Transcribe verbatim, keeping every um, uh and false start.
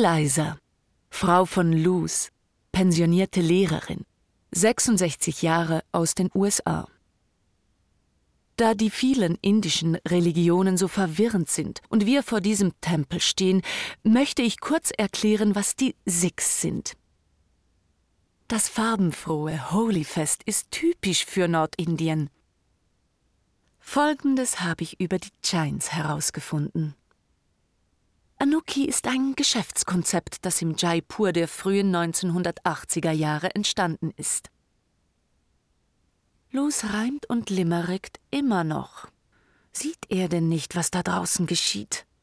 Eliza, Frau von Luz, pensionierte Lehrerin, sechsundsechzig Jahre, aus den U S A. Da die vielen indischen Religionen so verwirrend sind und wir vor diesem Tempel stehen, möchte ich kurz erklären, was die Sikhs sind. Das farbenfrohe Holi-Fest ist typisch für Nordindien. Folgendes habe ich über die Jains herausgefunden. Anukhi ist ein Geschäftskonzept, das im Jaipur der frühen neunzehnhundertachtziger Jahre entstanden ist. Luz reimt und limmerickt immer noch. Sieht er denn nicht, was da draußen geschieht?